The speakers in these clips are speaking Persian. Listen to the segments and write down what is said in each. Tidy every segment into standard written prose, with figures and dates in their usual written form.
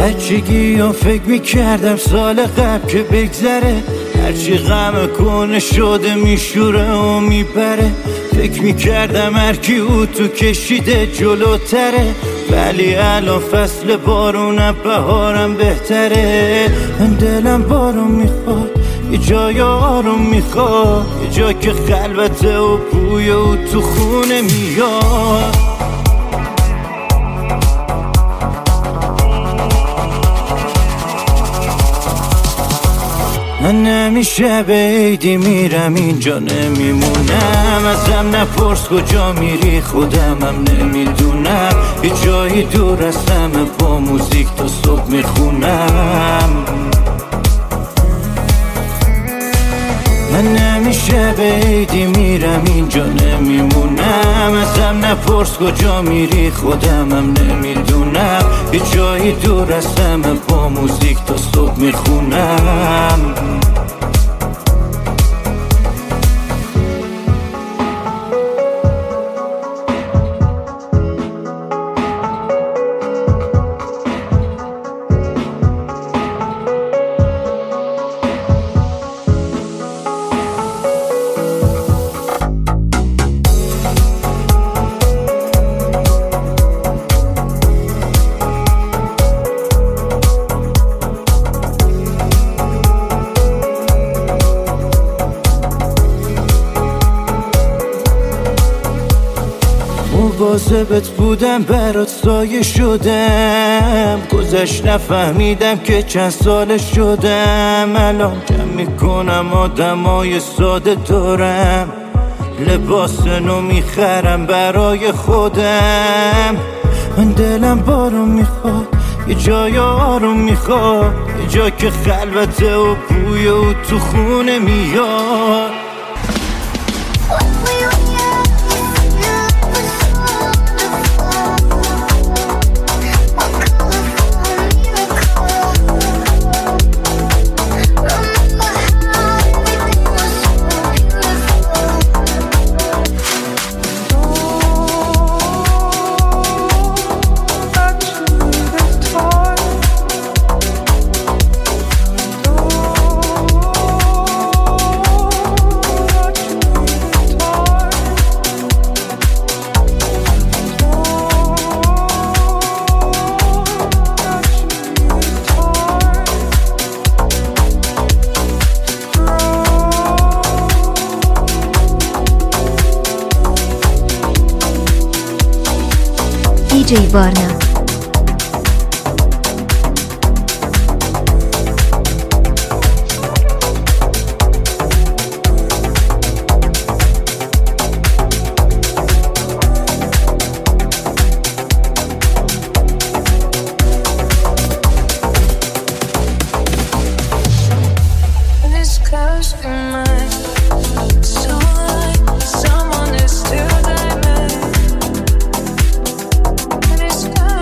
بچگی ها فکر میکردم سال قبل که بگذره، هرچی غم کنه شده میشوره و میبره. فکر میکردم هرکی او تو کشیده جلوتره، ولی الان فصل بارونم بهارم بهتره. من دلم بارون میخواد، یه جای آروم میخواد، یه جا که خلوته و بوی او تو خونه میاد. من همیشه به عیدی میرم اینجا نمیمونم، ازم نپرس کجا میری خودمم نمیدونم. یه جایی دور از همه با موزیک تا صبح میخونم. من همیشه به عیدی میرم اینجا نمیمونم، ازم نپرس کجا میری خودمم نمیدونم. یه جایی دور از همه با موزیک تا صبح میخونم. مواظبت بودم برات سایه شدم، گذشت نفهمیدم که چند سال شدم. الان جمع میکنم آدمای ساده دارم، لباس نو میخرم برای خودم. من دلم بارون میخواد، یه جای آروم میخواد، یه جا که خلوته و بوی او تو خونه میاد. DJ Varna. Someone is still diamond.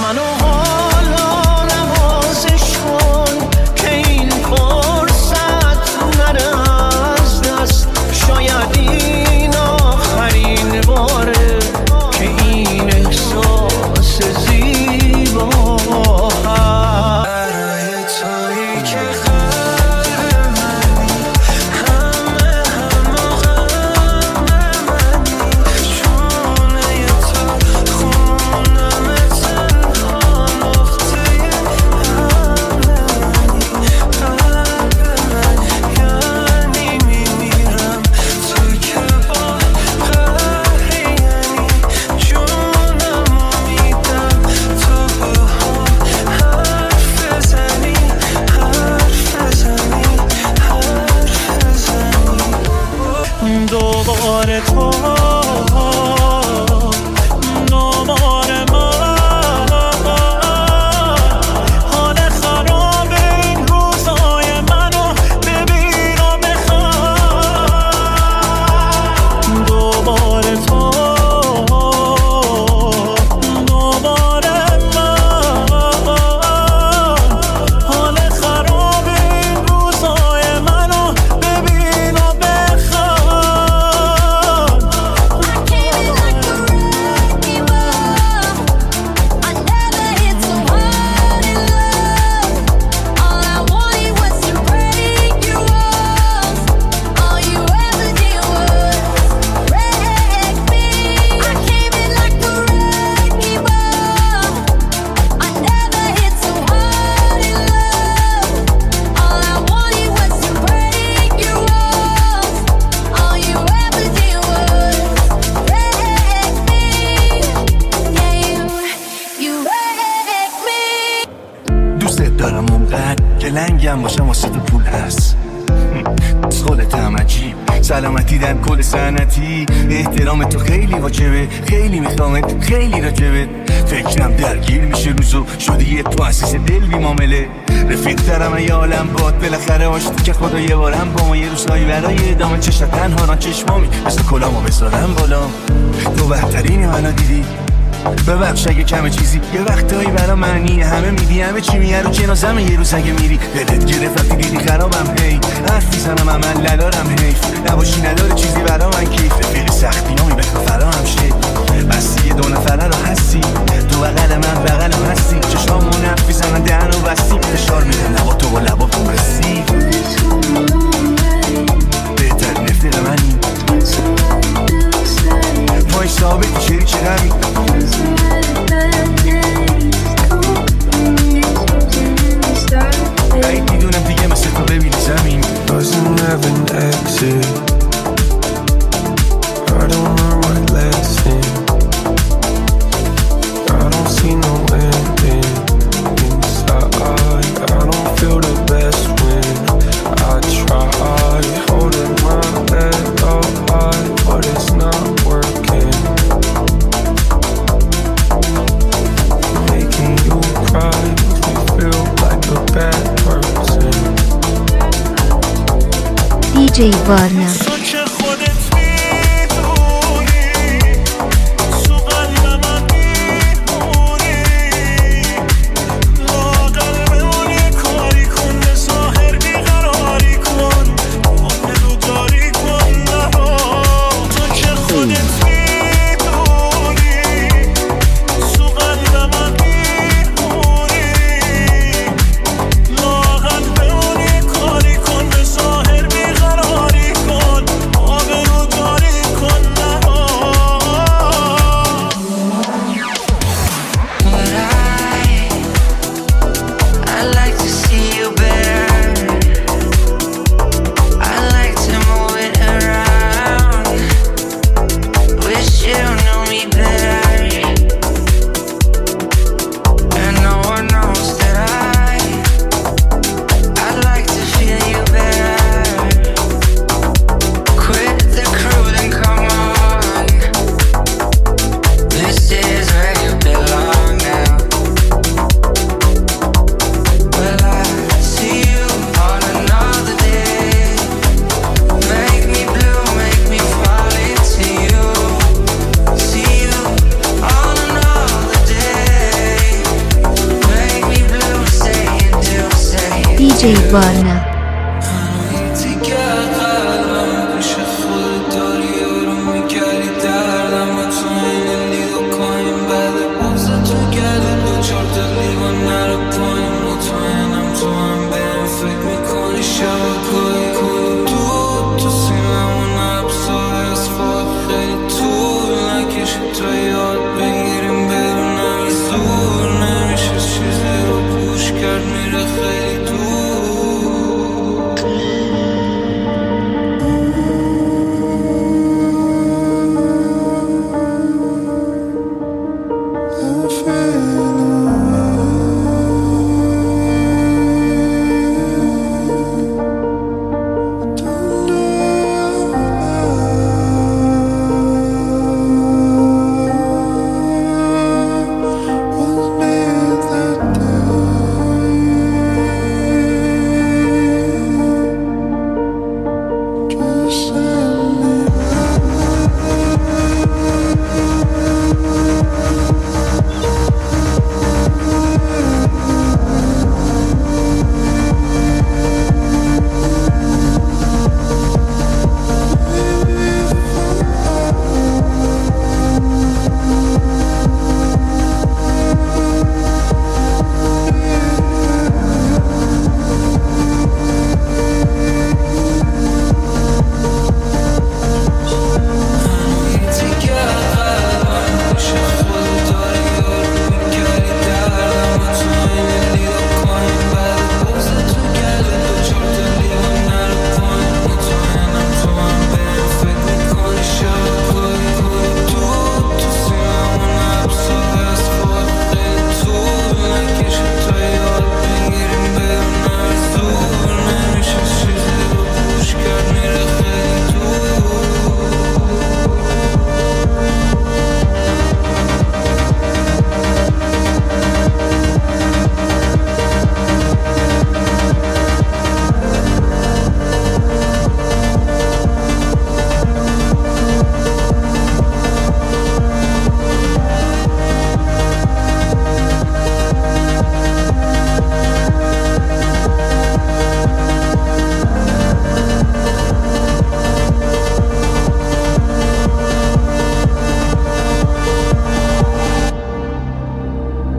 منو حالا نوازش کن که این فرصت نره از دست. شاید این آخرین باره که این احساس زیبا هست. برای تویی که قلب منی، همه غم منی، چونه تو خونم تنها نقطه همه منی. قلب من یعنی میمیرم تو که با قهری، یعنی جونمو میدم تو با هم حرف بزنی، حرف بزنی، حرف بزنی. دوباره تو دوباره من، حال خراب این روزای منو ببین و بخواه. دوباره تو دوباره من، حال خراب این روزای منو ببین و بخواه. دوست دارم اونقدر که لنگم باشم واسه تو پول هست. از خودتم عجیب سلامتی در کل سنتی. احترام تو خیلی واجبه، خیلی میخوامت، خیلی راجبت. فکرم درگیر میشه روزو، شدی یه تو اساس دل بی معامله. رفیق دارم ای عالم باد، بالاخره آشتی که خدا یه بارم با ما یه روزهایی برای ادامه. چشم تنها ران چشمامی مثل کلامو بذارم بالا. تو بهترینی منو دیدی، ببخش اگه کمه چیزی. یه وقتایی برا معنی همه میدی، همه چی میه رو جنازمه. یه روز اگه میری دلت گرفت وقتی دیدی خرابم، هی حرف میزنم عمل ندارم، حیف نباشی نداره چیزی برا من کیف. رفیق سختیامی به تو فراهم شه، بستی یه دو نفره رو هستی. تو بغل من بغلم هستی، چشامون حرف میزنن دهن و بستی. فشار میدن لبا تو و لبا تو بسی. بهتر نفته منی پای ثابت شری چه غمی. باید میدونم دیگه مثل تو ببینی زمین. Doesn't have an exit. I don't know what let's in. I don't see no ending inside. I don't feel the best when I try. Holding my head up high, but it's not working. Making you cry makes me feel like a bad person. DJ Varna. لاغر بمونی کاری کن به ظاهر بیقراری کن. DJ Varna.